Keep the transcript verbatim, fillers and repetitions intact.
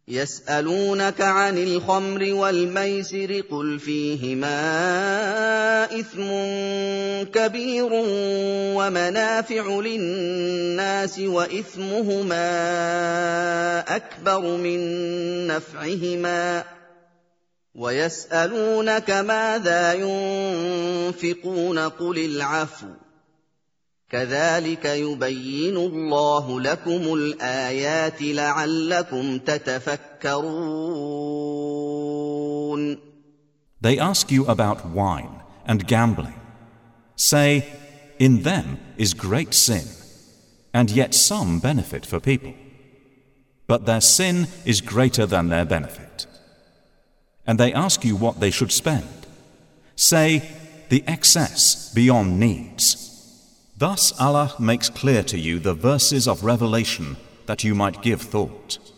يسألونك عن الخمر والميسر قل فيهما إثم كبير ومنافع للناس وإثمهما أكبر من نفعهما ويسألونك ماذا ينفقون قل العفو كذلك يبين الله لكم الآيات لعلكم تتفكرون. They ask you about wine and gambling. Say, in them is great sin, and yet some benefit for people. But their sin is greater than their benefit. And they ask you what they should spend. Say, the excess beyond needs. Thus Allah makes clear to you the verses of revelation that you might give thought.